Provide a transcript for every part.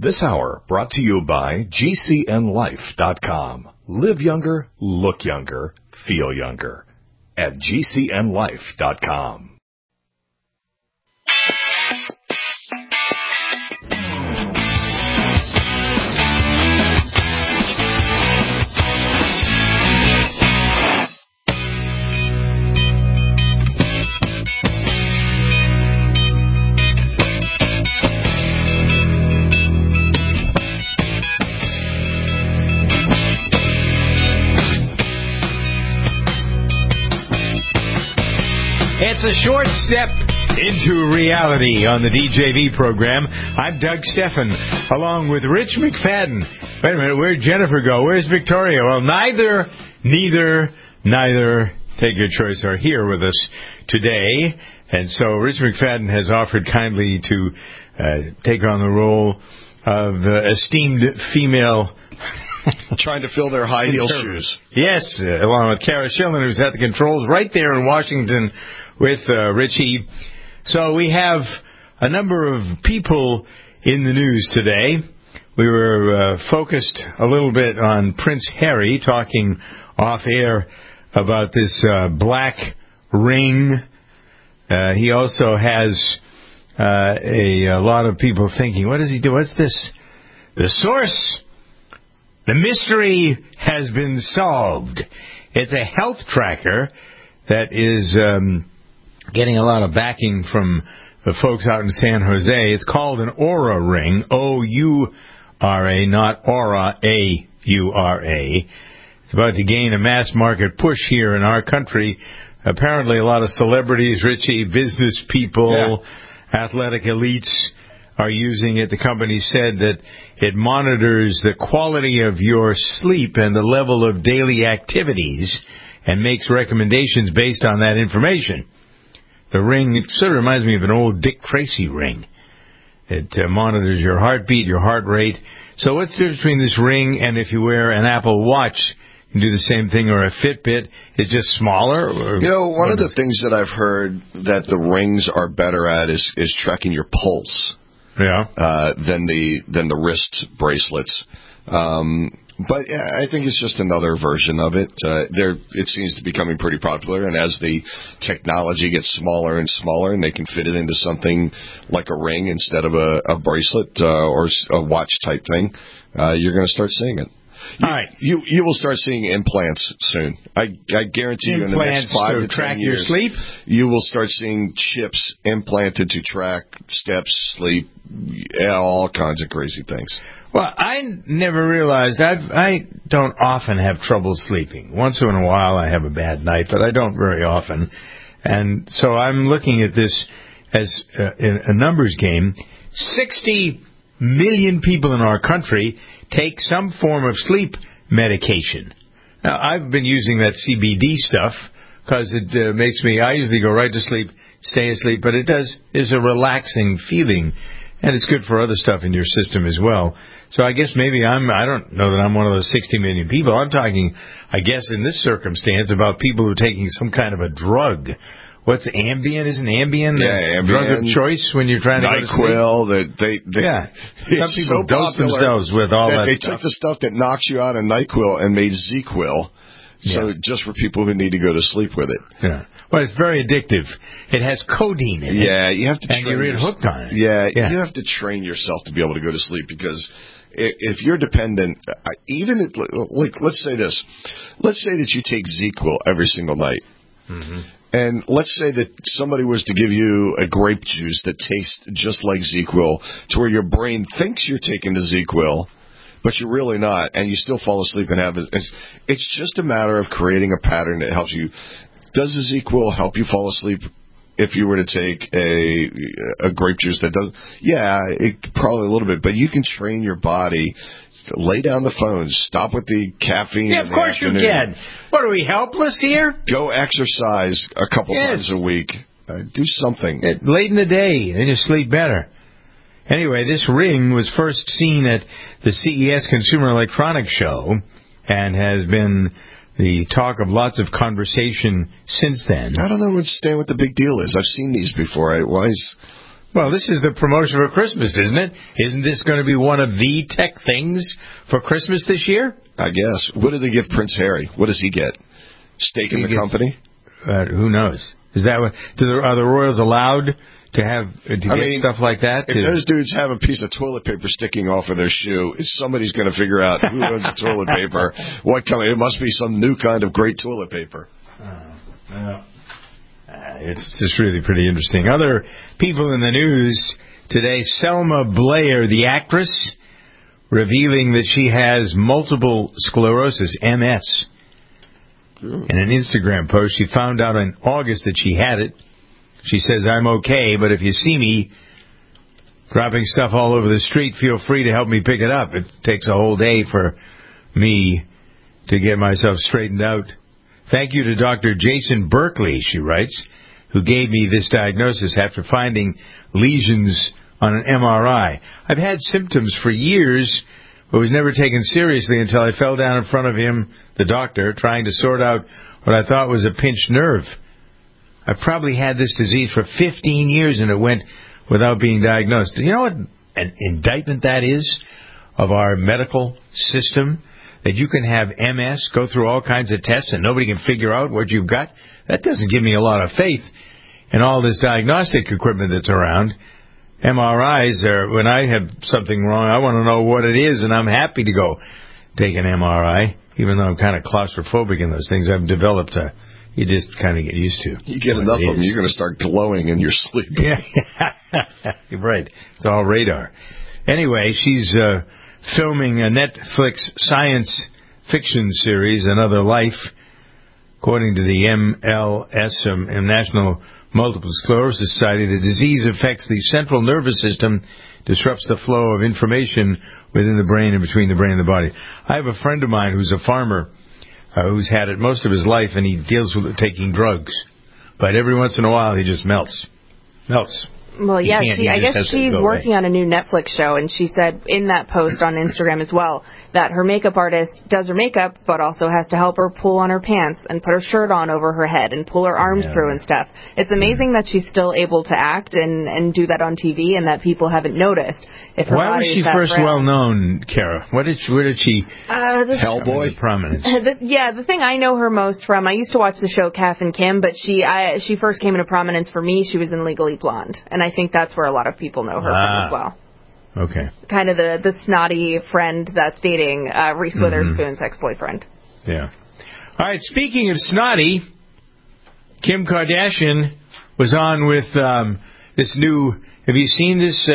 This hour brought to you by GCNLife.com. Live younger, look younger, feel younger at GCNLife.com. It's a short step into reality on the DJV program. I'm Doug Steffen, along with Rich McFadden. Wait a minute, where'd Jennifer go? Where's Victoria? Well, neither, take your choice, are here with us today. And so Rich McFadden has offered kindly to take on the role of esteemed female... trying to fill their high heel shoes. Yes, along with Kara Schillen, who's at the controls right there in Washington with Richie. So we have a number of people in the news today. We were focused a little bit on Prince Harry, talking off air about this black ring. He also has a lot of people thinking, what does he do? What's this? The source? The mystery has been solved. It's a health tracker that is getting a lot of backing from the folks out in San Jose. It's called an Oura Ring, O-U-R-A, not Aura, A-U-R-A. It's about to gain a mass market push here in our country. Apparently a lot of celebrities, Richie, business people, athletic elites are using it. The company said that it monitors the quality of your sleep and the level of daily activities and makes recommendations based on that information. The ring, it sort of reminds me of an old Dick Tracy ring. It monitors your heartbeat, your heart rate. So what's the difference between this ring and if you wear an Apple Watch? You can do the same thing, or a Fitbit. It's just smaller? Or, one of the things that I've heard that the rings are better at is tracking your pulse. Than the wrist bracelets. But I think it's just another version of it. It seems to be becoming pretty popular, and as the technology gets smaller and smaller, and they can fit it into something like a ring instead of a bracelet or a watch type thing, you're going to start seeing it. All right. You will start seeing implants soon. I guarantee you in the next 5 to 10 years, your sleep? You will start seeing chips implanted to track steps, sleep, all kinds of crazy things. Well, I never realized, I don't often have trouble sleeping. Once in a while I have a bad night, but I don't very often. And so I'm looking at this as a numbers game. 60 million people in our country take some form of sleep medication. Now, I've been using that CBD stuff because it makes me, I usually go right to sleep, stay asleep, but is a relaxing feeling, and it's good for other stuff in your system as well. So I guess maybe I don't know that I'm one of those 60 million people. I'm talking, I guess in this circumstance, about people who are taking some kind of a drug. What's Ambien? Isn't Ambien the drug of choice when you're trying to go to sleep? NyQuil. Some people dose themselves with all that they stuff. Took the stuff that knocks you out of NyQuil and made ZQuil. So just for people who need to go to sleep with it. Yeah. Well, it's very addictive. It has codeine in it. Yeah, you have to train and you're hooked on it. Yeah, you have to train yourself to be able to go to sleep because if you're dependent, even let's say this. Let's say that you take ZQuil every single night. Mm-hmm. And let's say that somebody was to give you a grape juice that tastes just like ZQuil to where your brain thinks you're taking the ZQuil, but you're really not, and you still fall asleep and have it. It's just a matter of creating a pattern that helps you. Does the ZQuil help you fall asleep if you were to take a grape juice that does? Yeah, probably a little bit, but you can train your body. Lay down the phone. Stop with the caffeine. Yeah, of course you can. What, are we helpless here? Go exercise a couple times a week. Do something. Late in the day, and you sleep better. Anyway, this ring was first seen at the CES Consumer Electronics Show and has been the talk of lots of conversation since then. I don't know what the big deal is. I've seen these before. Well, this is the promotion for Christmas, isn't it? Isn't this going to be one of the tech things for Christmas this year? I guess. What do they give Prince Harry? What does he get? Stake in the company? Who knows? Is that what? Are the royals allowed to get stuff like that? If those dudes have a piece of toilet paper sticking off of their shoe, somebody's going to figure out who owns the toilet paper. What company? It must be some new kind of great toilet paper. It's just really pretty interesting. Other people in the news today: Selma Blair, the actress, revealing that she has multiple sclerosis, MS. In an Instagram post, she found out in August that she had it. She says, "I'm okay, but if you see me dropping stuff all over the street, feel free to help me pick it up. It takes a whole day for me to get myself straightened out. Thank you to Dr. Jason Berkeley," she writes, "who gave me this diagnosis after finding lesions on an MRI. I've had symptoms for years, but was never taken seriously until I fell down in front of him, the doctor, trying to sort out what I thought was a pinched nerve. I've probably had this disease for 15 years, and it went without being diagnosed." Do you know what an indictment that is of our medical system? That you can have MS, go through all kinds of tests, and nobody can figure out what you've got? That doesn't give me a lot of faith in all this diagnostic equipment that's around. MRIs are, when I have something wrong, I want to know what it is, and I'm happy to go take an MRI, even though I'm kind of claustrophobic in those things. I've developed you just kind of get used to. You get enough of them, you're going to start glowing in your sleep. Yeah, you're right. It's all radar. Anyway, she's filming a Netflix science fiction series, Another Life. According to the MLS, National Multiple Sclerosis Society, the disease affects the central nervous system, disrupts the flow of information within the brain and between the brain and the body. I have a friend of mine who's a farmer who's had it most of his life, and he deals with it taking drugs. But every once in a while, he just melts. Well, yeah, I guess she's working on a new Netflix show, and she said in that post on Instagram as well that her makeup artist does her makeup, but also has to help her pull on her pants and put her shirt on over her head and pull her arms through and stuff. It's amazing that she's still able to act and do that on TV, and that people haven't noticed. Why was she first well known, Kara? Where did she? Hellboy prominence. The thing I know her most from, I used to watch the show Kath and Kim, but she first came into prominence for me. She was in Legally Blonde, and I think that's where a lot of people know her from as well. Okay. Kind of the snotty friend that's dating Reese Witherspoon's ex-boyfriend. Yeah. All right. Speaking of snotty, Kim Kardashian was on with this new. Have you seen this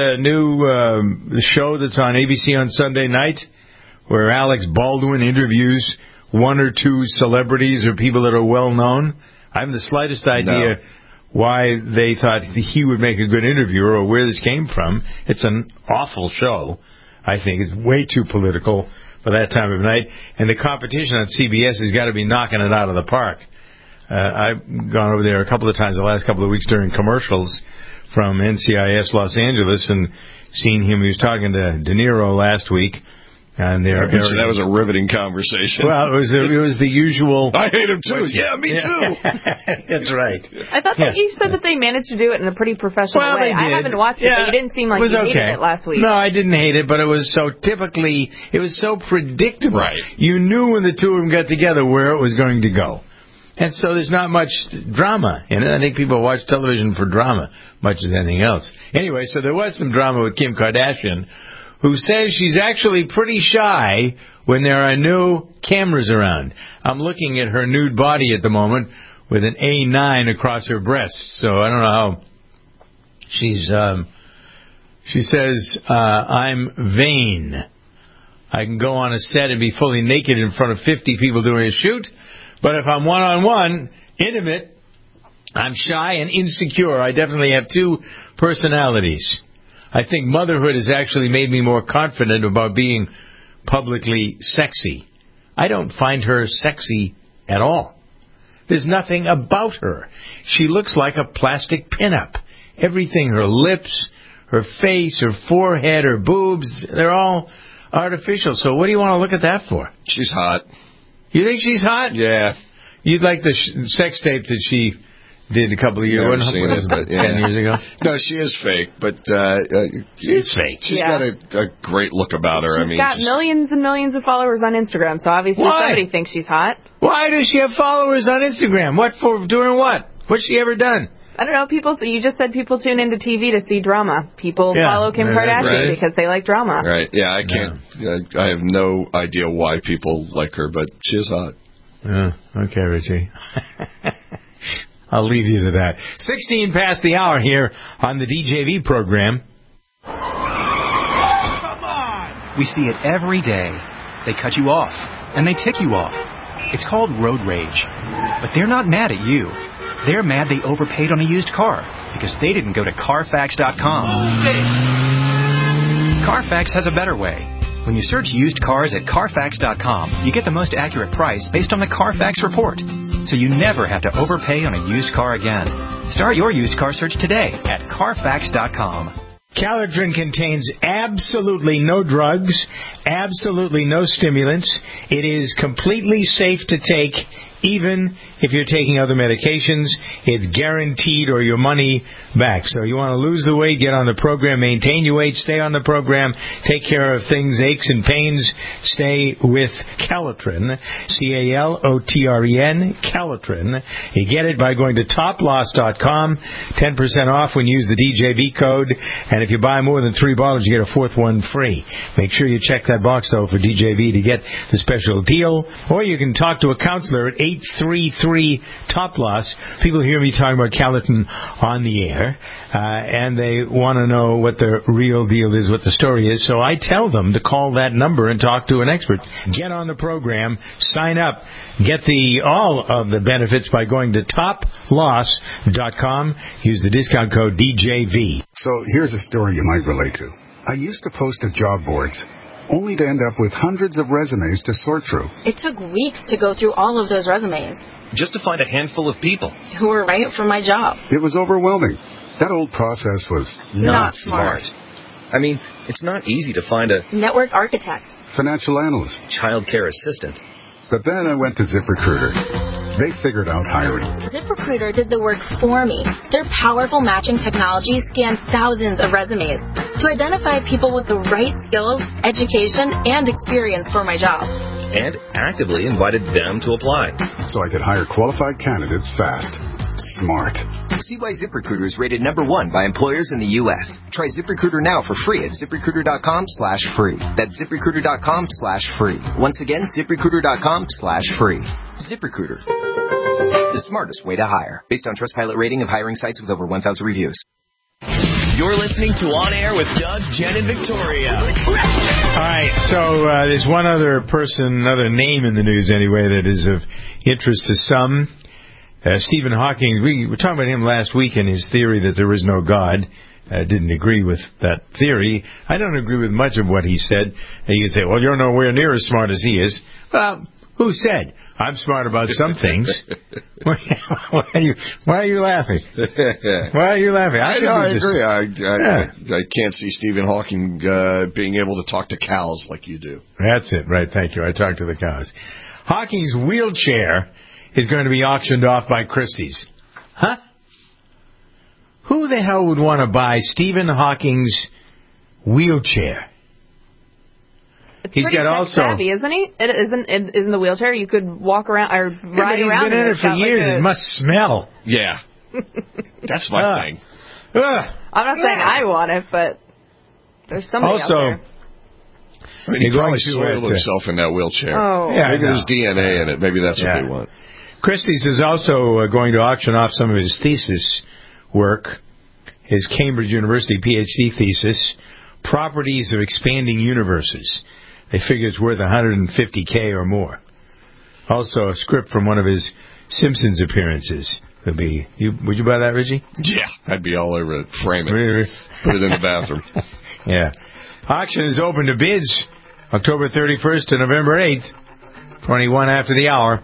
new show that's on ABC on Sunday night, where Alex Baldwin interviews one or two celebrities or people that are well known? I haven't the slightest idea why they thought he would make a good interviewer or where this came from. It's an awful show. I think it's way too political for that time of night. And the competition on CBS has got to be knocking it out of the park. I've gone over there a couple of times the last couple of weeks during commercials from NCIS Los Angeles and seen him. He was talking to De Niro last week. And that was a riveting conversation. Well, it was the usual. I hate him too. Yeah, me too. That's right. I thought that you said that they managed to do it in a pretty professional way. I haven't watched it, but you didn't seem like you hated it last week. No, I didn't hate it, but it was so predictable. Right. You knew when the two of them got together where it was going to go. And so there's not much drama in it. I think people watch television for drama much as anything else. Anyway, so there was some drama with Kim Kardashian, who says she's actually pretty shy when there are no cameras around. I'm looking at her nude body at the moment with an A9 across her breast. So I don't know how she's... she says, I'm vain. I can go on a set and be fully naked in front of 50 people doing a shoot. But if I'm one-on-one, intimate, I'm shy and insecure. I definitely have two personalities. I think motherhood has actually made me more confident about being publicly sexy. I don't find her sexy at all. There's nothing about her. She looks like a plastic pinup. Everything, her lips, her face, her forehead, her boobs, they're all artificial. So what do you want to look at that for? She's hot. You think she's hot? Yeah. You'd like the sex tape that she did a couple of years ago. 10 years ago. No, she is fake, but she's fake. She's got a great look about her. She's got millions and millions of followers on Instagram, so obviously somebody thinks she's hot. Why does she have followers on Instagram? What for? Doing what? What's she ever done? I don't know. So you just said people tune into TV to see drama. People follow Kim Kardashian because they like drama. Right. Yeah, I can't. I have no idea why people like her, but she is hot. Okay, Richie. I'll leave you to that. 16 past the hour here on the DJV program. Come on! We see it every day. They cut you off, and they tick you off. It's called road rage. But they're not mad at you. They're mad they overpaid on a used car because they didn't go to Carfax.com. Carfax has a better way. When you search used cars at Carfax.com, you get the most accurate price based on the Carfax report. So you never have to overpay on a used car again. Start your used car search today at Carfax.com. Calitrin contains absolutely no drugs, absolutely no stimulants. It is completely safe to take, even if you're taking other medications. It's guaranteed or your money back. So you want to lose the weight, get on the program, maintain your weight, stay on the program, take care of things, aches and pains, stay with Calitrin, Calotren, Calitrin. You get it by going to toploss.com, 10% off when you use the DJV code, and if you buy more than 3 bottles, you get a 4th one free. Make sure you check that box, though, for DJV to get the special deal, or you can talk to a counselor at 833-TOP-LOSS. People hear me talking about Calitrin on the air, and they want to know what the real deal is, what the story is. So I tell them to call that number and talk to an expert. Get on the program, sign up, get all of the benefits by going to toploss.com. Use the discount code DJV. So here's a story you might relate to. I used to post to job boards, only to end up with hundreds of resumes to sort through. It took weeks to go through all of those resumes. Just to find a handful of people who were right for my job. It was overwhelming. That old process was not smart. I mean, it's not easy to find a network architect, financial analyst, childcare assistant. But then I went to ZipRecruiter. They figured out hiring. ZipRecruiter did the work for me. Their powerful matching technology scanned thousands of resumes to identify people with the right skills, education, and experience for my job. And actively invited them to apply. So I could hire qualified candidates fast. Smart. See why ZipRecruiter is rated #1 by employers in the U.S. Try ZipRecruiter now for free at ZipRecruiter.com/free. That's ZipRecruiter.com/free. Once again, ZipRecruiter.com/free. ZipRecruiter. The smartest way to hire. Based on Trustpilot rating of hiring sites with over 1,000 reviews. You're listening to On Air with Doug, Jen, and Victoria. All right, so there's one other person, another name in the news anyway, that is of interest to some. Stephen Hawking, we were talking about him last week and his theory that there is no God. Didn't agree with that theory. I don't agree with much of what he said. And you say, well, you're nowhere near as smart as he is. Well, who said? I'm smart about some things. Why are you laughing? Why are you laughing? I agree. I can't see Stephen Hawking being able to talk to cows like you do. That's it, right? Thank you. I talk to the cows. Hawking's wheelchair is going to be auctioned off by Christie's. Huh? Who the hell would want to buy Stephen Hawking's wheelchair? It's pretty savvy, isn't he? Isn't the wheelchair? You could walk around or ride around. He's been in it for years. It must smell. Yeah. That's my thing. I'm not saying I want it, but there's somebody out there. I mean, he probably soiled himself in that wheelchair. Oh. Yeah, maybe there's DNA in it. Maybe that's what they want. Christie's is also going to auction off some of his thesis work, his Cambridge University PhD thesis, Properties of Expanding Universes. They figure it's worth $150K or more. Also, a script from one of his Simpsons appearances. Would you buy that, Richie? Yeah, I'd be all over it. Frame it. Put it in the bathroom. Yeah. Auction is open to bids October 31st to November 8th, 21 after the hour.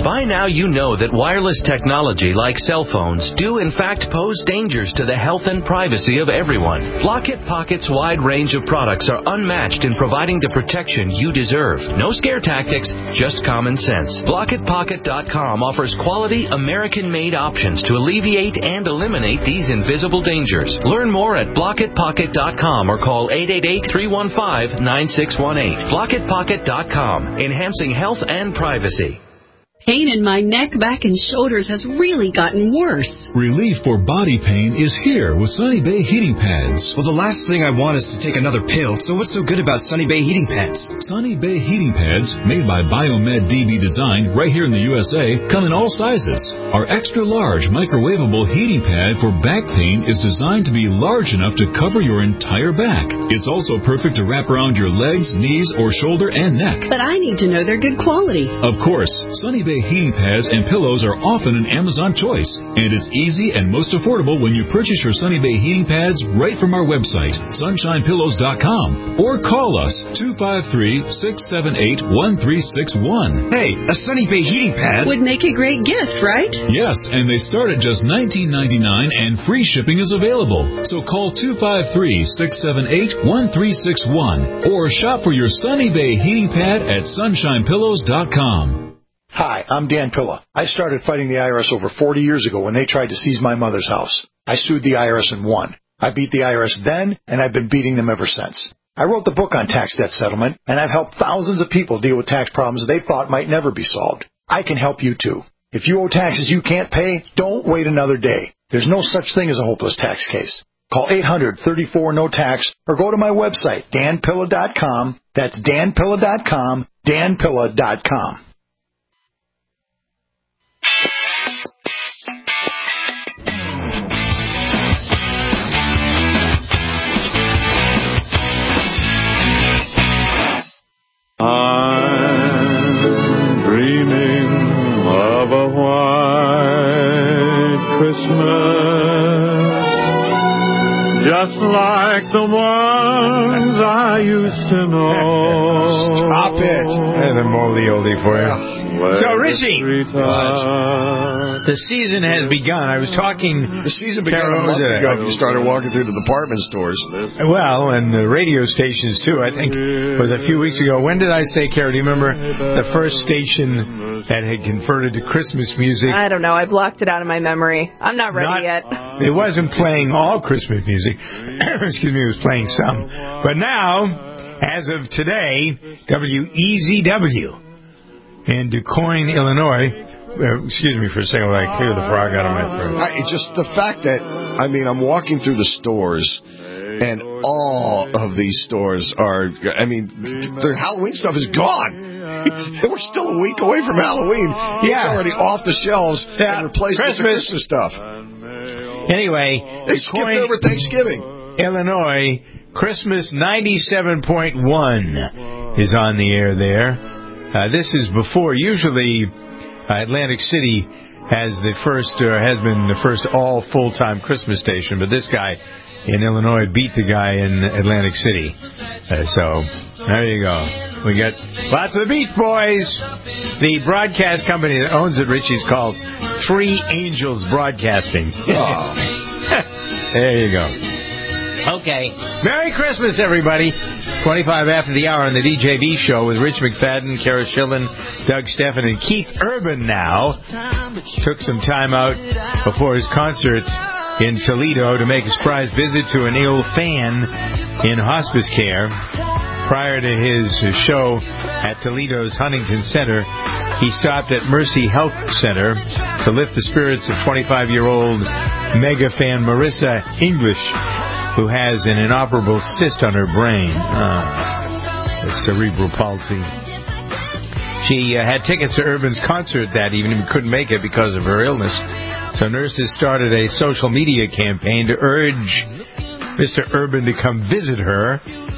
By now you know that wireless technology like cell phones do in fact pose dangers to the health and privacy of everyone. Block-It Pocket's wide range of products are unmatched in providing the protection you deserve. No scare tactics, just common sense. BlockItPocket.com offers quality American-made options to alleviate and eliminate these invisible dangers. Learn more at BlockItPocket.com or call 888-315-9618. BlockItPocket.com, enhancing health and privacy. Pain in my neck, back, and shoulders has really gotten worse. Relief for body pain is here with Sunny Bay Heating Pads. Well, the last thing I want is to take another pill, so what's so good about Sunny Bay Heating Pads? Sunny Bay Heating Pads, made by Biomed DB Design right here in the USA, come in all sizes. Our extra-large microwavable heating pad for back pain is designed to be large enough to cover your entire back. It's also perfect to wrap around your legs, knees, or shoulder and neck. But I need to know they're good quality. Of course, Sunny Bay heating pads and pillows are often an Amazon choice, and it's easy and most affordable when you purchase your Sunny Bay heating pads right from our website, sunshinepillows.com, or call us 253-678-1361. Hey, a Sunny Bay heating pad would make a great gift, right? Yes, and they start at just $19.99 and free shipping is available. So call 253-678-1361 or shop for your Sunny Bay heating pad at sunshinepillows.com. Hi, I'm Dan Pilla. I started fighting the IRS over 40 years ago when they tried to seize my mother's house. I sued the IRS and won. I beat the IRS then, and I've been beating them ever since. I wrote the book on tax debt settlement, and I've helped thousands of people deal with tax problems they thought might never be solved. I can help you, too. If you owe taxes you can't pay, don't wait another day. There's no such thing as a hopeless tax case. Call 800-34-NO-TAX or go to my website, danpilla.com. That's danpilla.com, danpilla.com. I'm dreaming of a white Christmas, just like the ones I used to know. Stop it. And a oldie for you. So, Richie, the season has begun. I was talking... The season began a month ago. You started walking through the department stores. Well, and the radio stations, too. I think it was a few weeks ago. When did I say, Kara, do you remember the first station that had converted to Christmas music? I don't know. I blocked it out of my memory. I'm not ready yet. It wasn't playing all Christmas music. Excuse me, it was playing some. But now, as of today, WEZW in Du Quoin, Illinois. Excuse me for a second while I clear the frog out of my throat. Just the fact that, I'm walking through the stores, and all of these stores are, their Halloween stuff is gone. We're still a week away from Halloween. It's already off the shelves and replaced with Christmas stuff. Anyway, they skipped over Thanksgiving. Illinois, Christmas 97.1 is on the air there. This is before, usually Atlantic City has been the first all full-time Christmas station, but this guy in Illinois beat the guy in Atlantic City. So, there you go. We got lots of the Beach Boys. The broadcast company that owns it, Richie's called Three Angels Broadcasting. Oh. There you go. Okay. Merry Christmas, everybody. 25 after the hour on the DJV show with Rich McFadden, Kara Schillen, Doug Steffen, and Keith Urban now. Took some time out before his concert in Toledo to make a surprise visit to an ill fan in hospice care. Prior to his show at Toledo's Huntington Center, he stopped at Mercy Health Center to lift the spirits of 25-year-old mega fan Marissa English, who has an inoperable cyst on her brain. Cerebral palsy. She had tickets to Urban's concert that evening but couldn't make it because of her illness. So nurses started a social media campaign to urge Mr. Urban to come visit her.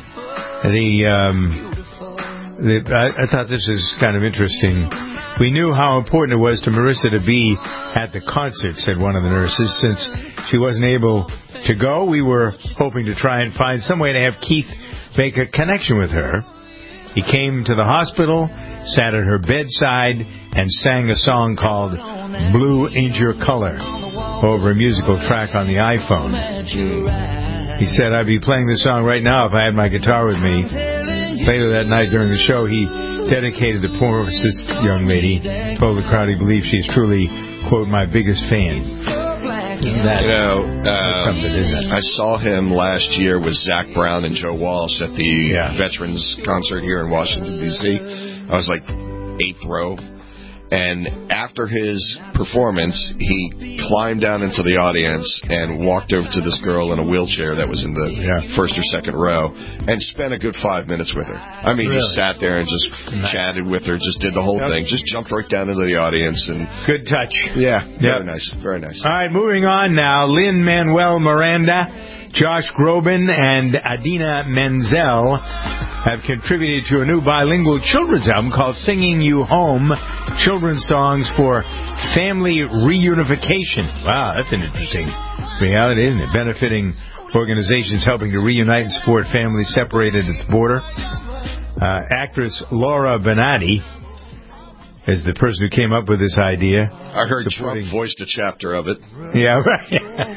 I thought this was kind of interesting. We knew how important it was to Marissa to be at the concert, said one of the nurses. Since she wasn't able to go, we were hoping to try and find some way to have Keith make a connection with her. He came to the hospital, sat at her bedside, and sang a song called Blue Ain't Your Color over a musical track on the iPhone. He said, I'd be playing this song right now if I had my guitar with me. Later that night during the show, he dedicated the poor young lady, told the crowd he believes she's truly, quote, my biggest fan. Something, isn't it? I saw him last year with Zach Brown and Joe Walsh at the Veterans Concert here in Washington, D.C. I was like 8th row. And after his performance, he climbed down into the audience and walked over to this girl in a wheelchair that was in the first or second row and spent a good 5 minutes with her. I mean, just sat there and just chatted with her, just did the whole thing, just jumped right down into the audience. And good touch. Yeah, very nice, very nice. All right, moving on now. Lin-Manuel Miranda, Josh Groban, and Adina Menzel have contributed to a new bilingual children's album called Singing You Home, children's songs for family reunification. Wow, that's an interesting reality, isn't it? Benefiting organizations helping to reunite and support families separated at the border. Actress Laura Benatti is the person who came up with this idea. I heard Trump voiced a chapter of it. Yeah, right.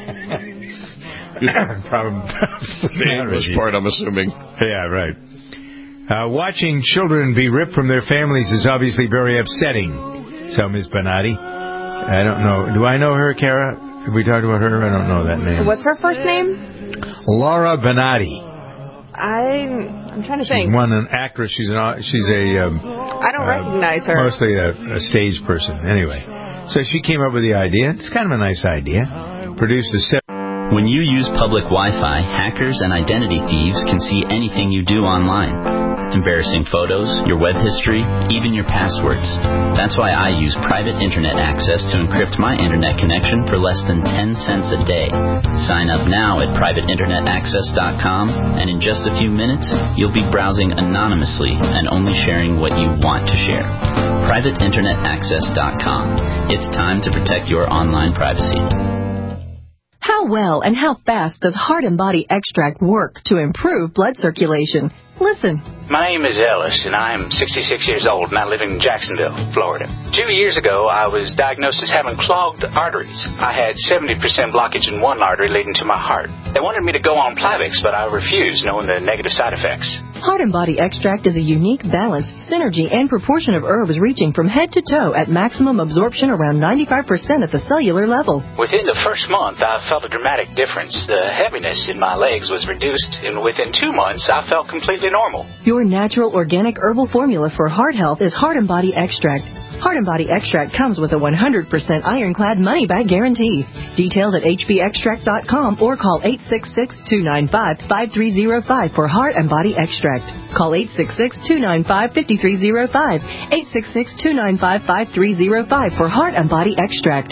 The English part, I'm assuming. Yeah, right. Watching children be ripped from their families is obviously very upsetting, so Ms. Benatti. I don't know. Do I know her, Kara? Have we talked about her? I don't know that name. What's her first name? Laura Benatti. I'm trying to think. She's an actress. She's a. I don't recognize her. Mostly a stage person. Anyway, so she came up with the idea. It's kind of a nice idea. Produced a When you use public Wi-Fi, hackers and identity thieves can see anything you do online. Embarrassing photos, your web history, even your passwords. That's why I use private internet access to encrypt my internet connection for less than 10 cents a day. Sign up now at privateinternetaccess.com, and in just a few minutes, you'll be browsing anonymously and only sharing what you want to share. privateinternetaccess.com. It's time to protect your online privacy. How well and how fast does Heart and Body Extract work to improve blood circulation? Listen. My name is Ellis, and I am 66 years old, and I live in Jacksonville, Florida. 2 years ago, I was diagnosed as having clogged arteries. I had 70% blockage in one artery leading to my heart. They wanted me to go on Plavix, but I refused, knowing the negative side effects. Heart and Body Extract is a unique balance, synergy, and proportion of herbs reaching from head to toe at maximum absorption around 95% at the cellular level. Within the first month, I felt a dramatic difference. The heaviness in my legs was reduced, and within 2 months, I felt completely normal. Your natural organic herbal formula for heart health is Heart and Body Extract. Heart and Body Extract comes with a 100% ironclad money-back guarantee. Details at hbextract.com or call 866-295-5305 for Heart and Body Extract. Call 866-295-5305. 866-295-5305 for Heart and Body Extract.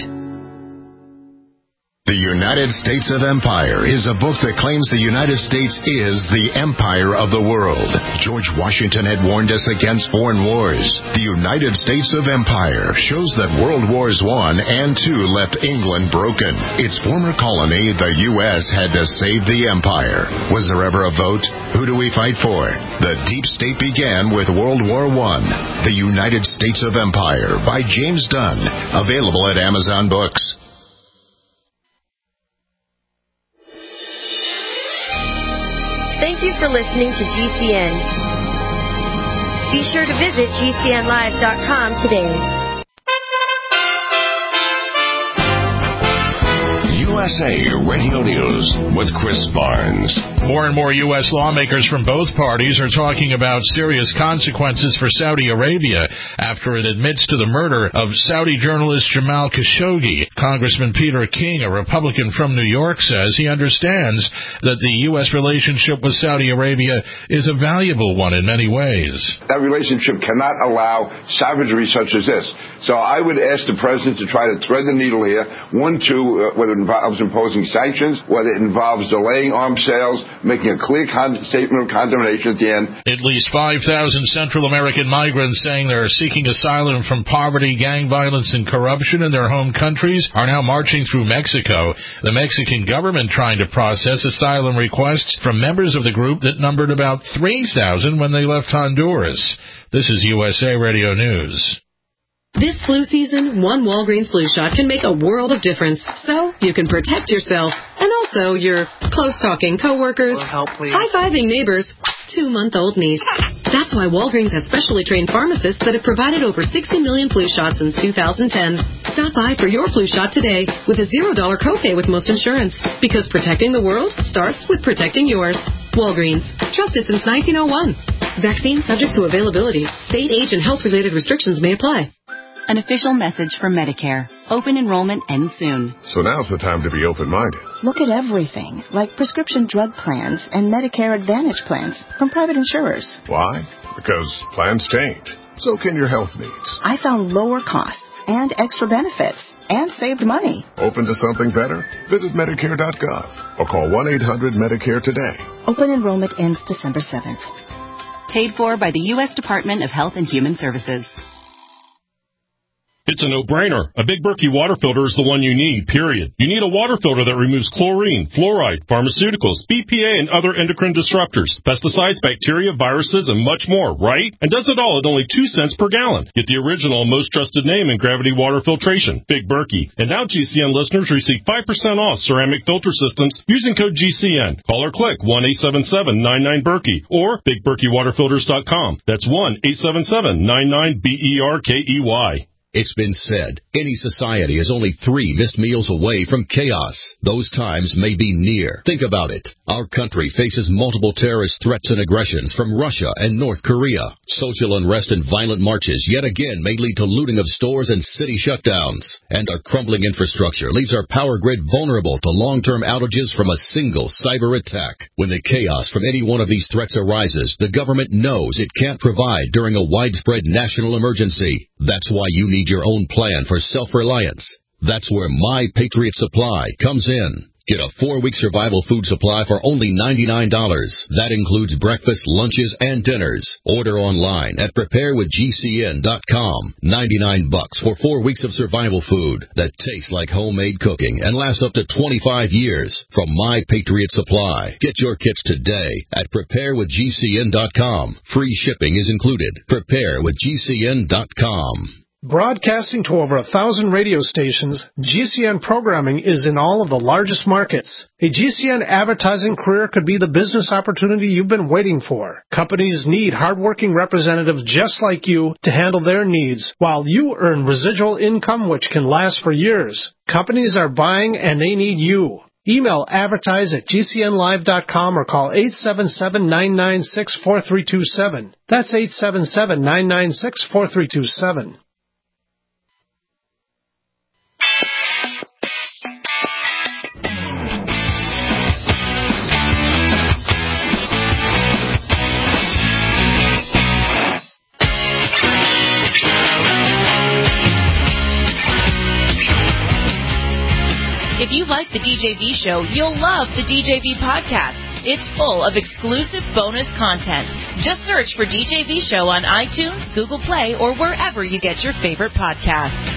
The United States of Empire is a book that claims the United States is the empire of the world. George Washington had warned us against foreign wars. The United States of Empire shows that World Wars I and II left England broken. Its former colony, the U.S., had to save the empire. Was there ever a vote? Who do we fight for? The deep state began with World War I. The United States of Empire by James Dunn. Available at Amazon Books. Thank you for listening to GCN. Be sure to visit GCNlive.com today. USA Radio News with Chris Barnes. More and more U.S. lawmakers from both parties are talking about serious consequences for Saudi Arabia after it admits to the murder of Saudi journalist Jamal Khashoggi. Congressman Peter King, a Republican from New York, says he understands that the U.S. relationship with Saudi Arabia is a valuable one in many ways. That relationship cannot allow savagery such as this. So I would ask the president to try to thread the needle here. One, two, whether it involves involves imposing sanctions, whether it involves delaying arms sales, making a clear statement of condemnation at the end. At least 5,000 Central American migrants saying they're seeking asylum from poverty, gang violence, and corruption in their home countries are now marching through Mexico. The Mexican government trying to process asylum requests from members of the group that numbered about 3,000 when they left Honduras. This is USA Radio News. This flu season, one Walgreens flu shot can make a world of difference. So you can protect yourself and also your close-talking coworkers, high-fiving neighbors, 2-month-old niece. That's why Walgreens has specially trained pharmacists that have provided over 60 million flu shots since 2010. Stop by for your flu shot today with a $0 copay with most insurance. Because protecting the world starts with protecting yours. Walgreens. Trusted since 1901. Vaccine subject to availability. State, age, and health-related restrictions may apply. An official message from Medicare. Open enrollment ends soon. So now's the time to be open-minded. Look at everything, like prescription drug plans and Medicare Advantage plans from private insurers. Why? Because plans change. So can your health needs. I found lower costs and extra benefits and saved money. Open to something better? Visit Medicare.gov or call 1-800-MEDICARE today. Open enrollment ends December 7th. Paid for by the U.S. Department of Health and Human Services. It's a no-brainer. A Big Berkey water filter is the one you need, period. You need a water filter that removes chlorine, fluoride, pharmaceuticals, BPA, and other endocrine disruptors, pesticides, bacteria, viruses, and much more, right? And does it all at only 2 cents per gallon. Get the original, most trusted name in gravity water filtration, Big Berkey. And now GCN listeners receive 5% off ceramic filter systems using code GCN. Call or click 1-877-99-BERKEY or BigBerkeyWaterFilters.com. That's 1-877-99-BERKEY. It's been said, any society is only 3 missed meals away from chaos. Those times may be near. Think about it. Our country faces multiple terrorist threats and aggressions from Russia and North Korea. Social unrest and violent marches yet again may lead to looting of stores and city shutdowns. And our crumbling infrastructure leaves our power grid vulnerable to long-term outages from a single cyber attack. When the chaos from any one of these threats arises, the government knows it can't provide during a widespread national emergency. That's why you need your own plan for self-reliance. That's where My Patriot Supply comes in. Get a 4-week survival food supply for only $99. That includes breakfast, lunches, and dinners. Order online at preparewithgcn.com. $99 for 4 weeks of survival food that tastes like homemade cooking and lasts up to 25 years from My Patriot Supply. Get your kits today at preparewithgcn.com. Free shipping is included. Preparewithgcn.com. Broadcasting to over 1,000 radio stations, GCN programming is in all of the largest markets. A GCN advertising career could be the business opportunity you've been waiting for. Companies need hardworking representatives just like you to handle their needs, while you earn residual income which can last for years. Companies are buying and they need you. Email advertise@gcnlive.com or call 877-996-4327. That's 877-996-4327. If you like the DJV show, you'll love the DJV podcast. It's full of exclusive bonus content. Just search for DJV show on iTunes, Google Play, or wherever you get your favorite podcasts.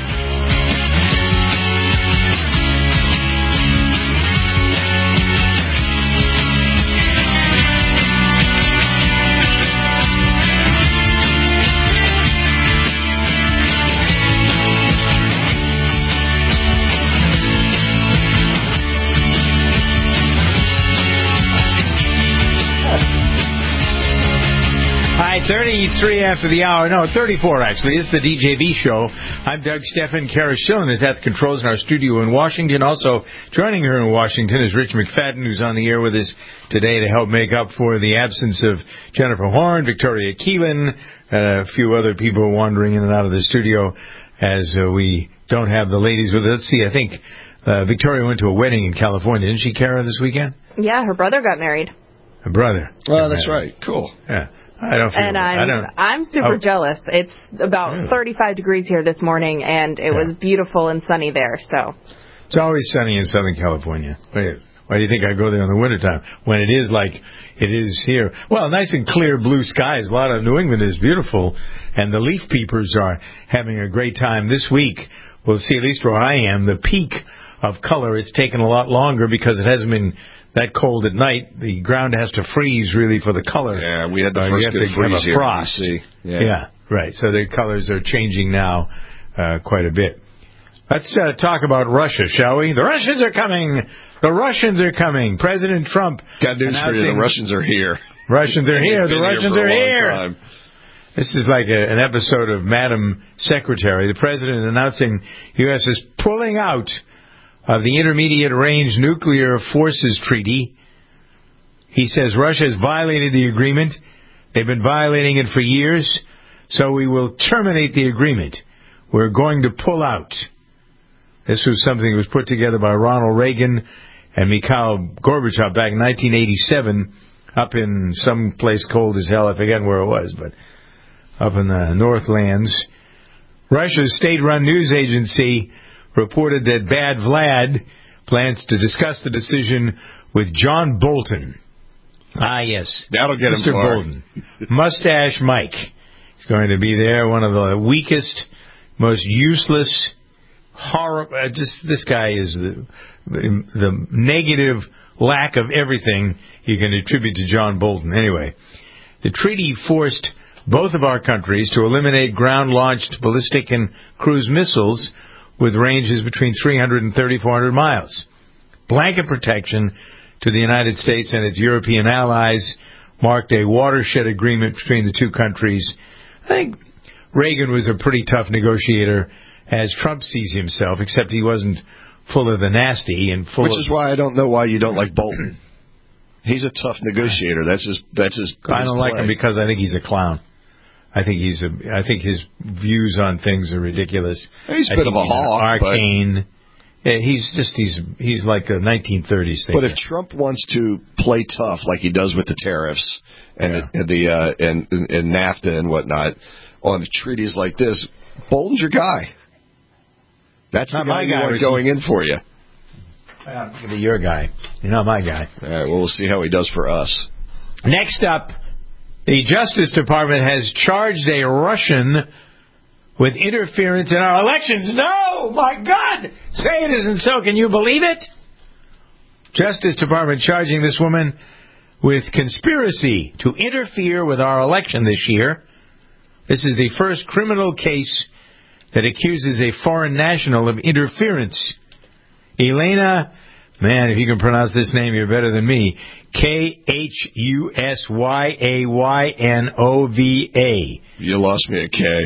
All right, 33 after the hour. No, 34 actually. It's the DJV show. I'm Doug Steffen. Kara Schillen is at the controls in our studio in Washington. Also joining her in Washington is Rich McFadden, who's on the air with us today to help make up for the absence of Jennifer Horn, Victoria Keelan, a few other people wandering in and out of the studio as we don't have the ladies with us. Let's see, I think Victoria went to a wedding in California, didn't she, Kara, this weekend? Yeah, her brother got married. Her brother. Oh, that's right. Cool. Yeah. I'm super jealous. It's about 35 degrees here this morning, and it was beautiful and sunny there. So It's always sunny in Southern California. Why do you think I go there in the wintertime when it is like it is here? Well, nice and clear blue skies. A lot of New England is beautiful, and the leaf peepers are having a great time. This week, we'll see, at least where I am, the peak of color. It's taken a lot longer because it hasn't been that cold at night. The ground has to freeze, really, for the color. Yeah, we had the first good freeze here. Frost. Yeah, right. So the colors are changing now quite a bit. Let's talk about Russia, shall we? The Russians are coming. The Russians are coming. President Trump. Got news for you. The Russians are here. Russians are here. The Russians are here. This is like an episode of Madam Secretary. The president announcing U.S. is pulling out of the Intermediate Range Nuclear Forces Treaty. He says Russia has violated the agreement. They've been violating it for years, so we will terminate the agreement. We're going to pull out. This was something that was put together by Ronald Reagan and Mikhail Gorbachev back in 1987 up in some place cold as hell. I forget where it was, but up in the Northlands. Russia's state-run news agency reported that Bad Vlad plans to discuss the decision with John Bolton. Ah, yes. That'll get Mr. him far. Bolton. Mustache Mike. He's going to be there, one of the weakest, most useless, this guy is the negative lack of everything you can attribute to John Bolton. Anyway, the treaty forced both of our countries to eliminate ground-launched ballistic and cruise missiles with ranges between 300 and 3,400 miles. Blanket protection to the United States and its European allies marked a watershed agreement between the two countries. I think Reagan was a pretty tough negotiator, as Trump sees himself, except he wasn't full of the nasty and full. Which is why I don't know why you don't like Bolton. He's a tough negotiator. That's his. I don't like him because I think he's a clown. I think his views on things are ridiculous. He's a bit of a hawk, arcane. Yeah, he's like a 1930s thing. But if Trump wants to play tough like he does with the tariffs and NAFTA and whatnot on treaties like this, Bolton's your guy. That's the guy you want going in for you. Your guy. You're not my guy. All right, well, we'll see how he does for us. Next up, the Justice Department has charged a Russian with interference in our elections. No! My God! Say it isn't so. Can you believe it? Justice Department charging this woman with conspiracy to interfere with our election this year. This is the first criminal case that accuses a foreign national of interference. Elena, man, if you can pronounce this name, you're better than me. Kusyanova. You lost me a K.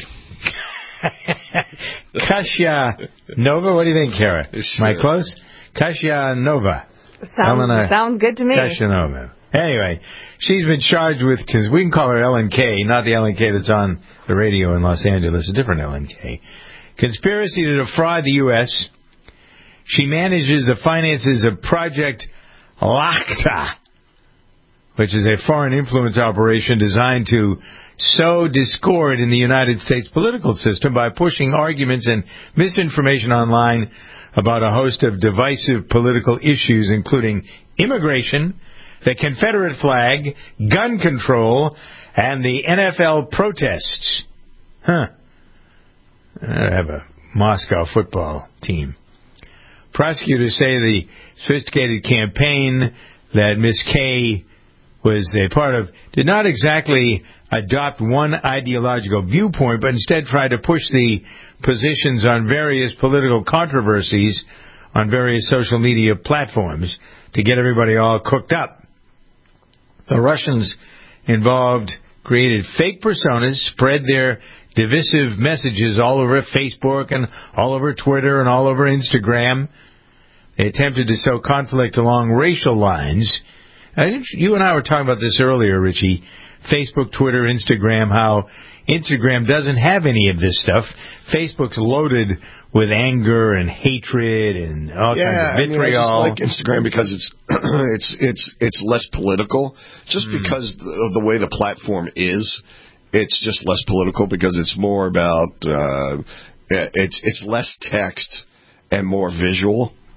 Kasyanova, what do you think, Kara? Am I close? Kasyanova. Sounds good to me. Kasyanova. Anyway, she's been charged with, because we can call her Ellen K, not the Ellen K that's on the radio in Los Angeles, a different Ellen K. Conspiracy to defraud the U.S. She manages the finances of Project Lakta, which is a foreign influence operation designed to sow discord in the United States political system by pushing arguments and misinformation online about a host of divisive political issues, including immigration, the Confederate flag, gun control, and the NFL protests. I have a Moscow football team. Prosecutors say the sophisticated campaign that Ms. K was a part of did not exactly adopt one ideological viewpoint, but instead tried to push the positions on various political controversies on various social media platforms to get everybody all cooked up. The Russians involved created fake personas, spread their divisive messages all over Facebook and all over Twitter and all over Instagram. They attempted to sow conflict along racial lines. You and I were talking about this earlier, Richie. Facebook, Twitter, Instagram, how Instagram doesn't have any of this stuff. Facebook's loaded with anger and hatred and all kinds of vitriol. I just like Instagram because it's less political. Just because of the way the platform is, it's just less political because it's more about it's less text and more visual.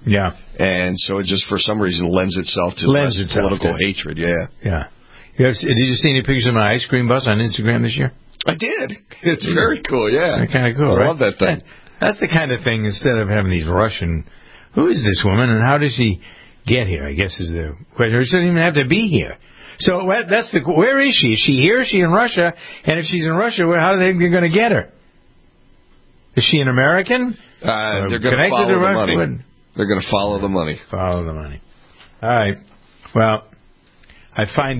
Yeah. And so it just, for some reason, lends itself to political hatred. Yeah. Yeah. Did you see any pictures of my ice cream bus on Instagram this year? I did. It's very cool, yeah. Kind of cool, right? I love that thing. That's the kind of thing, instead of having these Russian, who is this woman and how does she get here, I guess is the question. She doesn't even have to be here. So where is she? Is she here? Is she in Russia? And if she's in Russia, how are they going to get her? Is she an American? They're going to follow the money. They're going to follow the money. Follow the money. All right. Well, I find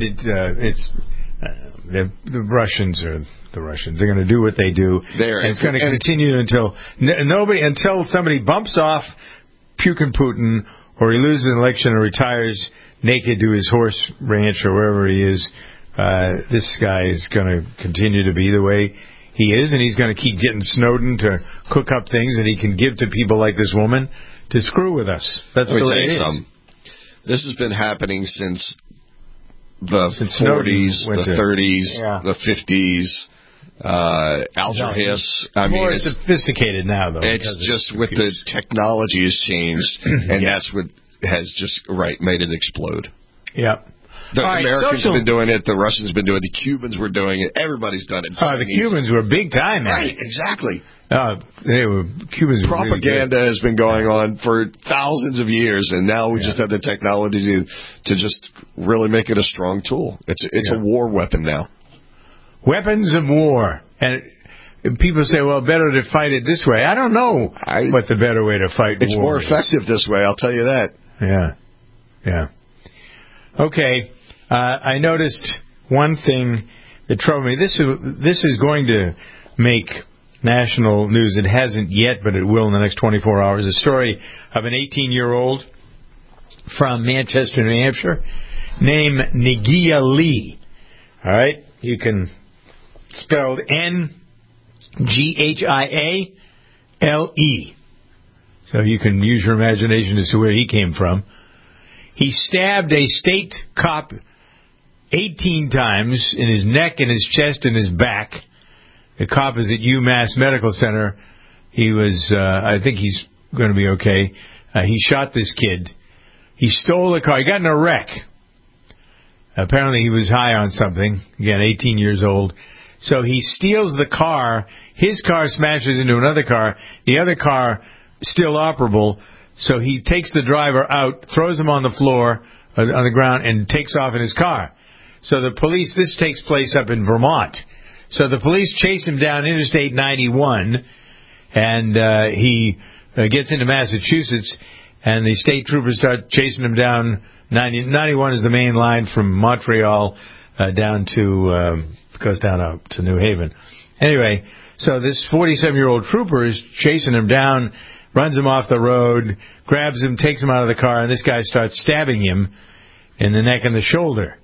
the Russians are the Russians. They're going to do what they do. And it's going to continue until somebody bumps off Putin Putin, or he loses an election and retires naked to his horse ranch or wherever he is. This guy is going to continue to be the way he is, and he's going to keep getting Snowden to cook up things that he can give to people like this woman to screw with us. That's the way it is. This has been happening since the 40s, the 30s, the 50s. Alger Hiss. More sophisticated now, though. It's just with the technology has changed, and that's what has just made it explode. Yeah. The Americans have been doing it. The Russians have been doing it. The Cubans were doing it. Everybody's done it. The Cubans were big time. Right, exactly. Cubans. Propaganda has been going on for thousands of years, and now we just have the technology to just really make it a strong tool. It's a war weapon now. Weapons of war. And people say, well, better to fight it this way. I don't know what the better way to fight war is. It's more effective this way, I'll tell you that. Yeah. Okay. I noticed one thing that troubled me. This is going to make national news. It hasn't yet, but it will in the next 24 hours. A story of an 18-year-old from Manchester, New Hampshire, named Nagia Lee. All right? You can... spelled Ngiale. So you can use your imagination as to where he came from. He stabbed a state cop 18 times in his neck, in his chest, and his back. The cop is at UMass Medical Center. He was, I think he's going to be okay. He shot this kid. He stole the car. He got in a wreck. Apparently he was high on something. Again, 18 years old. So he steals the car. His car smashes into another car. The other car still operable. So he takes the driver out, throws him on the floor, on the ground, and takes off in his car. So the police, this takes place up in Vermont. So the police chase him down Interstate 91, and he gets into Massachusetts, and the state troopers start chasing him down. 91 is the main line from Montreal down to... goes down out to New Haven. Anyway, so this 47-year-old trooper is chasing him down, runs him off the road, grabs him, takes him out of the car, and this guy starts stabbing him in the neck and the shoulder.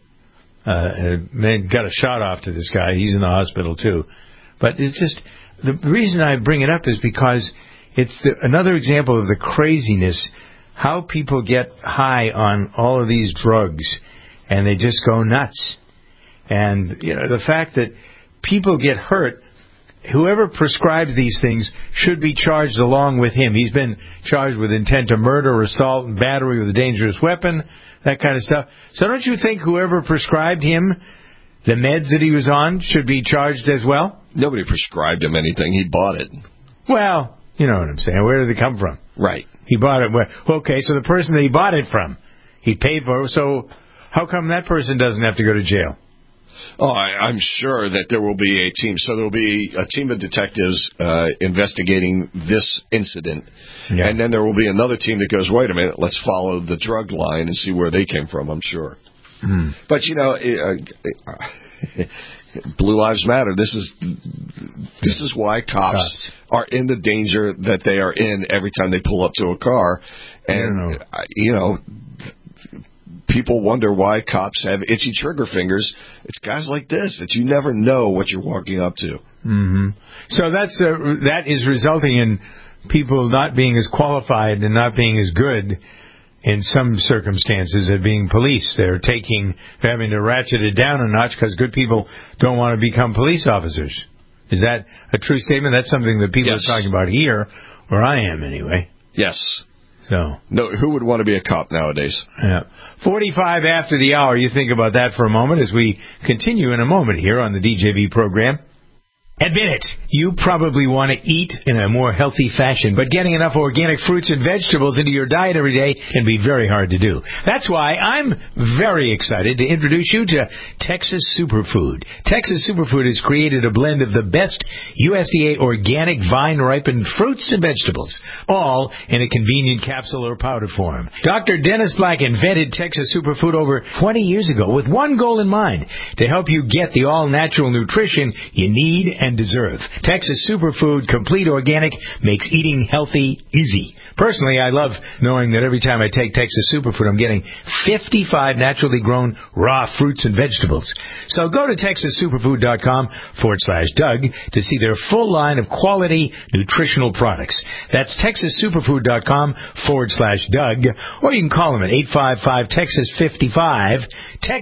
Man got a shot off to this guy. He's in the hospital, too. But it's just, the reason I bring it up is because it's another example of the craziness, how people get high on all of these drugs, and they just go nuts. And, the fact that people get hurt, whoever prescribes these things should be charged along with him. He's been charged with intent to murder, assault, and battery with a dangerous weapon, that kind of stuff. So don't you think whoever prescribed him the meds that he was on should be charged as well? Nobody prescribed him anything. He bought it. Well, you know what I'm saying. Where did it come from? Right. He bought it. Okay, so the person that he bought it from, he paid for it. So how come that person doesn't have to go to jail? Oh, I'm sure that there will be a team. So there will be a team of detectives investigating this incident. Yeah. And then there will be another team that goes, wait a minute, let's follow the drug line and see where they came from, I'm sure. But, Blue Lives Matter. This is why cops are in the danger that they are in every time they pull up to a car. And, people wonder why cops have itchy trigger fingers. It's guys like this that you never know what you're walking up to. Mm-hmm. So that is resulting in people not being as qualified and not being as good in some circumstances at being police. They're having to ratchet it down a notch because good people don't want to become police officers. Is that a true statement? That's something that people are talking about here, where I am anyway. Yes. So no, who would want to be a cop nowadays? Yeah. 45 after the hour. You think about that for a moment as we continue in a moment here on the DJV program. Admit it, you probably want to eat in a more healthy fashion, but getting enough organic fruits and vegetables into your diet every day can be very hard to do. That's why I'm very excited to introduce you to Texas Superfood. Texas Superfood has created a blend of the best USDA organic vine-ripened fruits and vegetables, all in a convenient capsule or powder form. Dr. Dennis Black invented Texas Superfood over 20 years ago with one goal in mind, to help you get the all-natural nutrition you need and deserve. Texas Superfood Complete Organic makes eating healthy easy. Personally, I love knowing that every time I take Texas Superfood, I'm getting 55 naturally grown raw fruits and vegetables. So go to TexasSuperfood.com/Doug to see their full line of quality nutritional products. That's TexasSuperfood.com/Doug, or you can call them at 855-TEXAS-55,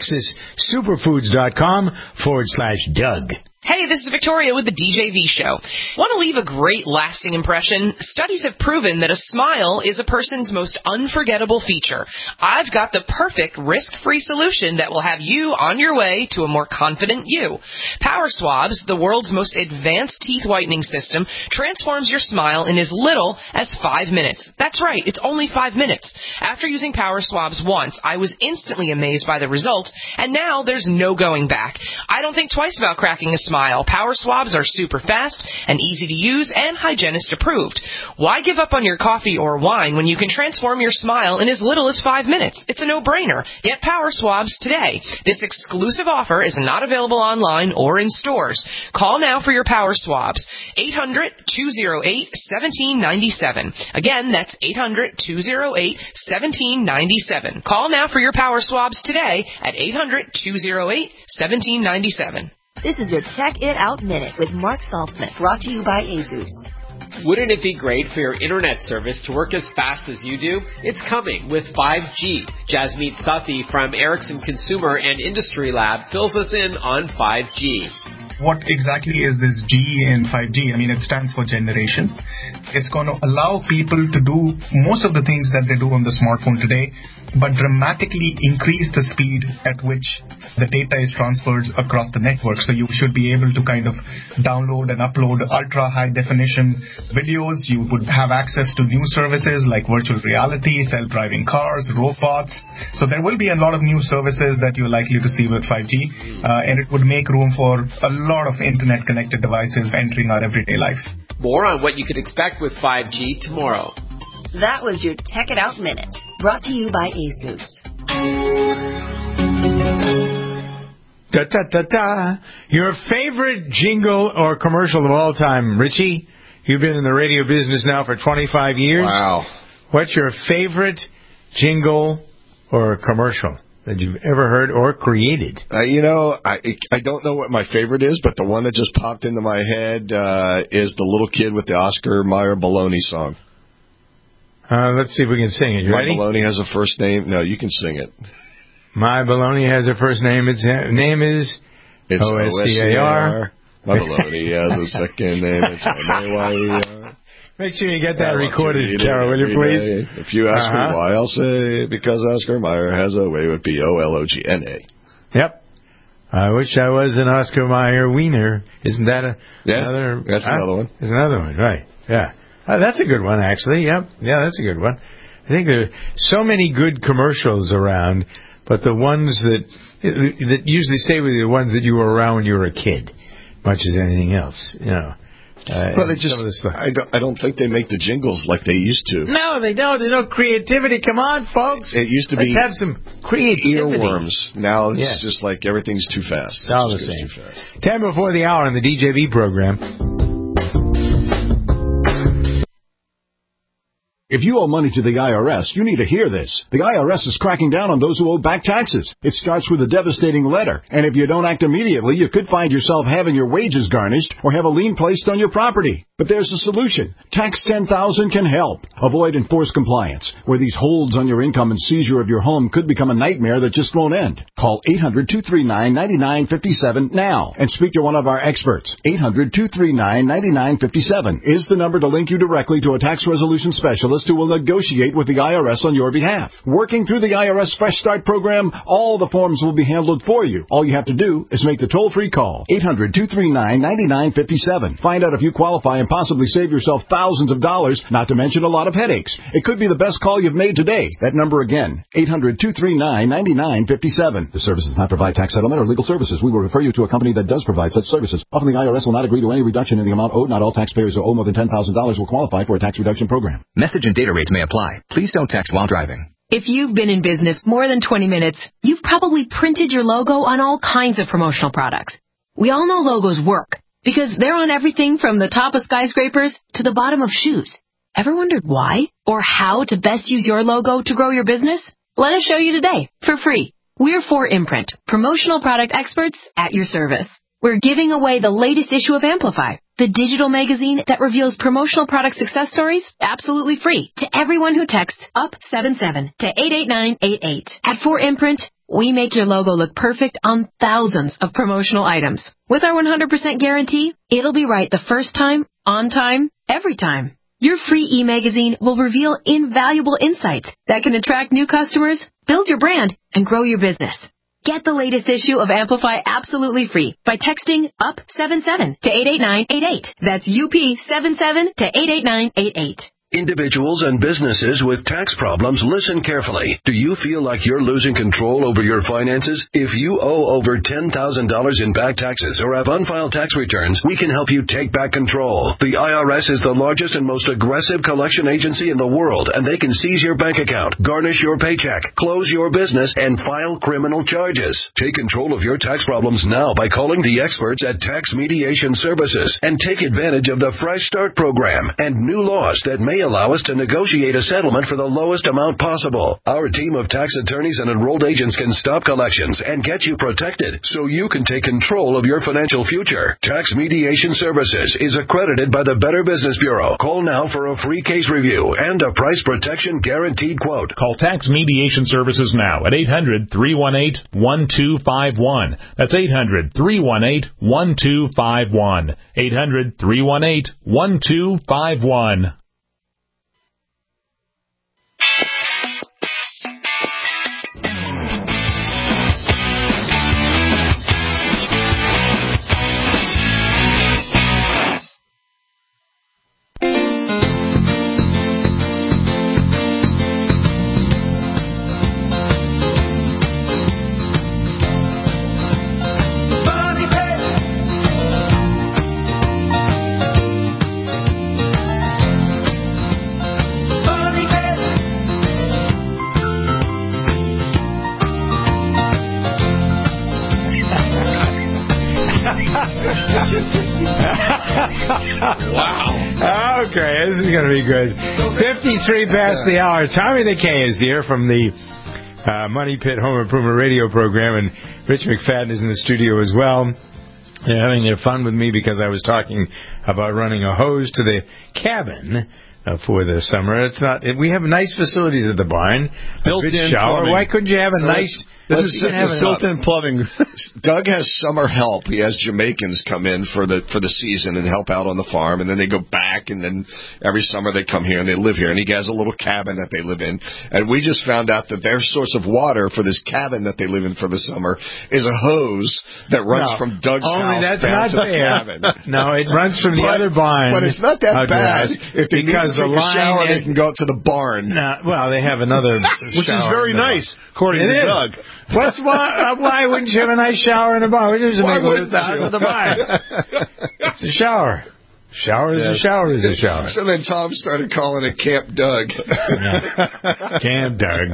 TexasSuperfoods.com/Doug. Hey, this is Victoria with the DJV Show. Want to leave a great lasting impression? Studies have proven that a smile is a person's most unforgettable feature. I've got the perfect risk-free solution that will have you on your way to a more confident you. Power Swabs, the world's most advanced teeth whitening system, transforms your smile in as little as 5 minutes. That's right, it's only 5 minutes. After using Power Swabs once, I was instantly amazed by the results, and now there's no going back. I don't think twice about cracking a smile. Power Swabs are super fast and easy to use and hygienist approved. Why give up on your coffee or wine when you can transform your smile in as little as 5 minutes? It's a no-brainer. Get Power Swabs today. This exclusive offer is not available online or in stores. Call now for your Power Swabs. 800-208-1797. Again, that's 800-208-1797. Call now for your Power Swabs today at 800-208-1797. This is your Check It Out Minute with Mark Saltzman, brought to you by Asus. Wouldn't it be great for your internet service to work as fast as you do? It's coming with 5G. Jasmeet Sathi from Ericsson Consumer and Industry Lab fills us in on 5G. What exactly is this G in 5G? I mean, it stands for generation. It's going to allow people to do most of the things that they do on the smartphone today, but dramatically increase the speed at which the data is transferred across the network. So you should be able to kind of download and upload ultra high definition videos. You would have access to new services like virtual reality, self-driving cars, robots. So there will be a lot of new services that you're likely to see with 5G, and it would make room for a lot of internet connected devices entering our everyday life. More on what you could expect with 5G tomorrow. That was your Check It Out Minute, brought to you by Asus. Da-da-da-da. Your favorite jingle or commercial of all time, Richie? You've been in the radio business now for 25 years. Wow. What's your favorite jingle or commercial that you've ever heard or created? I don't know what my favorite is, but the one that just popped into my head is the little kid with the Oscar Mayer Baloney song. Let's see if we can sing it. You ready? My Baloney has a first name. No, you can sing it. My Baloney has a first name. Its name is OSCAR. My Baloney has a second name. It's MAYER. Make sure you get that recorded, Carol, will you please? If you ask me why, I'll say because Oscar Mayer has a way with BOLOGNA. Yep. I wish I was an Oscar Mayer wiener. Isn't that another? That's another one. There's another one, right? Yeah. That's a good one, actually. Yep. Yeah, that's a good one. I think there are so many good commercials around, but the ones that usually stay with you are the ones that you were around when you were a kid, much as anything else, But I don't think they make the jingles like they used to. No, they don't. There's no creativity. Come on, folks. It used to be have some creativity. Earworms. Now it's just like everything's too fast. It's all the same. 10 before the hour on the DJV program. If you owe money to the IRS, you need to hear this. The IRS is cracking down on those who owe back taxes. It starts with a devastating letter, and if you don't act immediately, you could find yourself having your wages garnished or have a lien placed on your property. But there's a solution. Tax 10,000 can help. Avoid enforced compliance, where these holds on your income and seizure of your home could become a nightmare that just won't end. Call 800-239-9957 now and speak to one of our experts. 800-239-9957 is the number to link you directly to a tax resolution specialist who will negotiate with the IRS on your behalf. Working through the IRS Fresh Start program, all the forms will be handled for you. All you have to do is make the toll-free call. 800-239-9957. Find out if you qualify and possibly save yourself thousands of dollars, not to mention a lot of headaches. It could be the best call you've made today. That number again, 800-239-9957. The service does not provide tax settlement or legal services. We will refer you to a company that does provide such services. Often the IRS will not agree to any reduction in the amount owed. Not all taxpayers who owe more than $10,000 will qualify for a tax reduction program. Message and data rates may apply. Please don't text while driving. If you've been in business more than 20 minutes, you've probably printed your logo on all kinds of promotional products. We all know logos work because they're on everything from the top of skyscrapers to the bottom of shoes. Ever wondered why or how to best use your logo to grow your business? Let us show you today for free. We're 4imprint, promotional product experts at your service. We're giving away the latest issue of Amplify, the digital magazine that reveals promotional product success stories absolutely free to everyone who texts UP77 to 88988. At 4imprint, we make your logo look perfect on thousands of promotional items. With our 100% guarantee, it'll be right the first time, on time, every time. Your free e-magazine will reveal invaluable insights that can attract new customers, build your brand, and grow your business. Get the latest issue of Amplify absolutely free by texting UP77 to 88988. That's UP77 to 88988. Individuals and businesses with tax problems, listen carefully. Do you feel like you're losing control over your finances? If you owe over $10,000 in back taxes or have unfiled tax returns, we can help you take back control. The IRS is the largest and most aggressive collection agency in the world, and they can seize your bank account, garnish your paycheck, close your business, and file criminal charges. Take control of your tax problems now by calling the experts at Tax Mediation Services and take advantage of the Fresh Start program and new laws that may allow us to negotiate a settlement for the lowest amount possible. Our team of tax attorneys and enrolled agents can stop collections and get you protected so you can take control of your financial future. Tax Mediation Services is accredited by the Better Business Bureau. Call now for a free case review and a price protection guaranteed quote. Call Tax Mediation Services now at 800-318-1251. That's 800-318-1251. 800-318-1251. Wow. Okay, this is going to be good. 53 past the hour. Tommy the K is here from the Money Pit Home Improvement Radio program, and Rich McFadden is in the studio as well. They're having their fun with me because I was talking about running a hose to the cabin for the summer. It's not. We have nice facilities at the barn. Built-in shower. plumbing. Why couldn't you have a nice? This is built-in plumbing. Doug has summer help. He has Jamaicans come in for the season and help out on the farm, and then they go back, and then every summer they come here and they live here. And he has a little cabin that they live in. And we just found out that their source of water for this cabin that they live in for the summer is a hose that runs from Doug's house down to the cabin. No, it runs from the other barn. But it's not that bad. If they need to take a shower, they can go up to the barn. Well, they have another which is very nice, according to Doug. Why wouldn't you have a nice shower in the barn? It's the house of the barn. It's a shower. Shower is a shower is a shower. So then Tom started calling it Camp Doug. Camp Doug.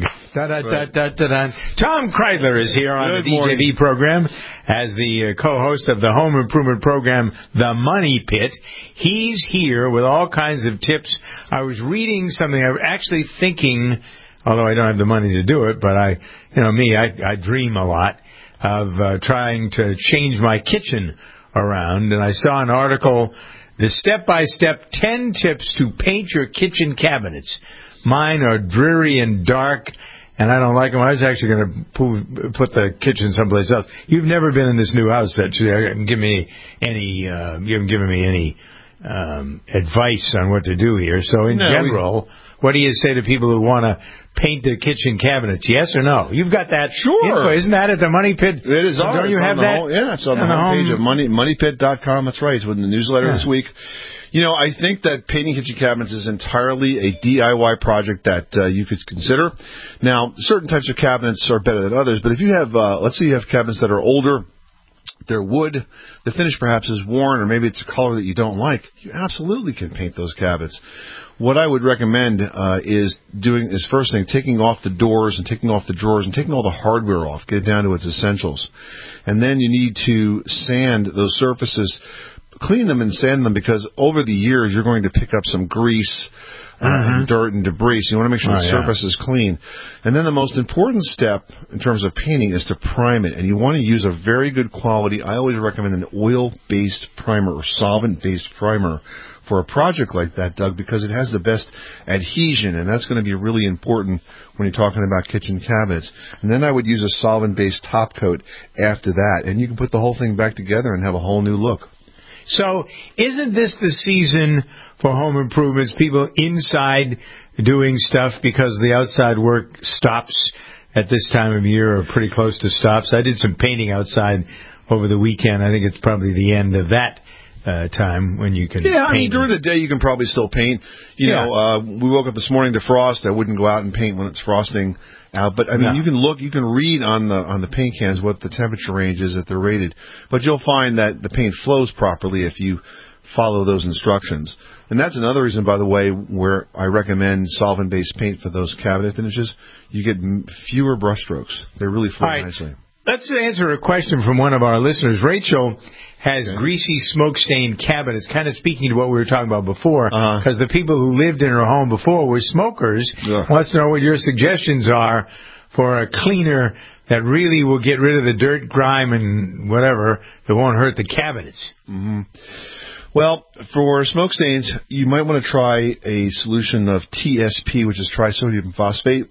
Tom Kreidler is here on the DJV program as the co-host of the home improvement program, The Money Pit. He's here with all kinds of tips. I was reading something. I was actually thinking, although I don't have the money to do it, but I dream a lot of trying to change my kitchen around. And I saw an article The step-by-step 10 tips to paint your kitchen cabinets. Mine are dreary and dark, and I don't like them. I was actually going to put the kitchen someplace else. You've never been in this new house, actually. You haven't given me any advice on what to do here. So in general, what do you say to people who want to paint their kitchen cabinets? Yes or no? You've got that info. Isn't that at the Money Pit? It is. Don't you have that? It's on the homepage of moneypit.com. That's right. It's within the newsletter this week. I think that painting kitchen cabinets is entirely a DIY project that you could consider. Now, certain types of cabinets are better than others, but if you have, let's say you have cabinets that are older, they're wood, the finish perhaps is worn, or maybe it's a color that you don't like, you absolutely can paint those cabinets. What I would recommend is first thing, taking off the doors and taking off the drawers and taking all the hardware off, get down to its essentials. And then you need to sand those surfaces, clean them and sand them, because over the years you're going to pick up some grease and dirt and debris, so you want to make sure the surface is clean. And then the most important step in terms of painting is to prime it, and you want to use a very good quality. I always recommend an oil-based primer or solvent-based primer for a project like that, Doug, because it has the best adhesion, and that's going to be really important when you're talking about kitchen cabinets. And then I would use a solvent-based top coat after that, and you can put the whole thing back together and have a whole new look. So isn't this the season for home improvements, people inside doing stuff because the outside work stops at this time of year or pretty close to stops? I did some painting outside over the weekend. I think it's probably the end of that time when you can paint. I mean, during the day you can probably still paint. We woke up this morning to frost. I wouldn't go out and paint when it's frosting out. But, I mean, you can read on the paint cans what the temperature range is that they're rated. But you'll find that the paint flows properly if you follow those instructions. And that's another reason, by the way, where I recommend solvent-based paint for those cabinet finishes. You get fewer brush strokes. They really flow nicely. Let's answer a question from one of our listeners. Rachel has greasy, smoke-stained cabinets, kind of speaking to what we were talking about before, because the people who lived in her home before were smokers. Wants to know what your suggestions are for a cleaner that really will get rid of the dirt, grime, and whatever that won't hurt the cabinets. Mm-hmm. Well, for smoke stains, you might want to try a solution of TSP, which is trisodium phosphate.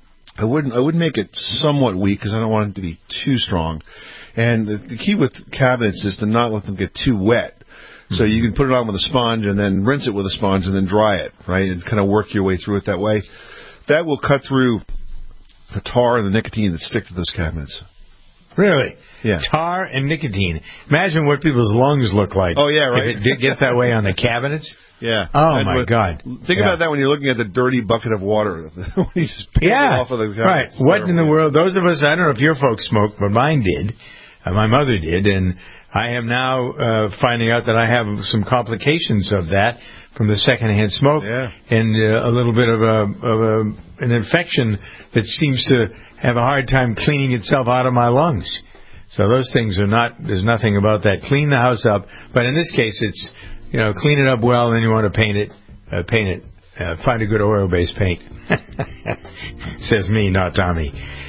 I would make it somewhat weak because I don't want it to be too strong. And the key with cabinets is to not let them get too wet. So you can put it on with a sponge and then rinse it with a sponge and then dry it, right? And kind of work your way through it that way. That will cut through the tar and the nicotine that stick to those cabinets. Really? Yeah. Tar and nicotine. Imagine what people's lungs look like. Oh, yeah, right. If it gets that way on the cabinets. Yeah. Oh, my God. Think about that when you're looking at the dirty bucket of water. When you just peel it off of the cabinets. Right. What in the world? Those of us, I don't know if your folks smoked, but mine did. My mother did. And I am now finding out that I have some complications of that from the secondhand smoke, and a little bit of an infection that seems to have a hard time cleaning itself out of my lungs. So those things are not. There's nothing about that. Clean the house up, but in this case, it's clean it up well, and then you want to paint it. Find a good oil-based paint. Says me, not Tommy.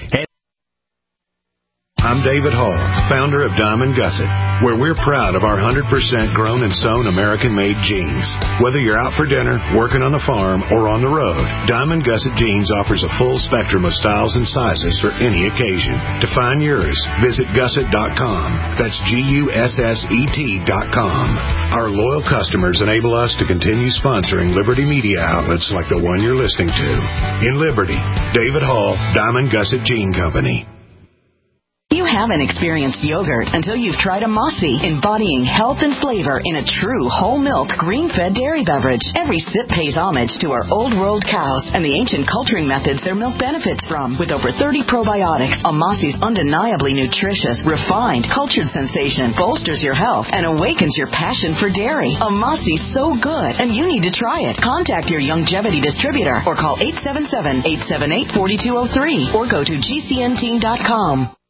I'm David Hall, founder of Diamond Gusset, where we're proud of our 100% grown and sewn American-made jeans. Whether you're out for dinner, working on the farm, or on the road, Diamond Gusset Jeans offers a full spectrum of styles and sizes for any occasion. To find yours, visit gusset.com. That's GUSSET.com. Our loyal customers enable us to continue sponsoring Liberty media outlets like the one you're listening to. In Liberty, David Hall, Diamond Gusset Jean Company. You haven't experienced yogurt until you've tried a Mossy, embodying health and flavor in a true whole milk, green-fed dairy beverage. Every sip pays homage to our old world cows and the ancient culturing methods their milk benefits from. With over 30 probiotics, a Mossy's undeniably nutritious, refined, cultured sensation bolsters your health and awakens your passion for dairy. A Mossy's so good, and you need to try it. Contact your Youngevity distributor or call 877-878-4203 or go to GCNteam.com.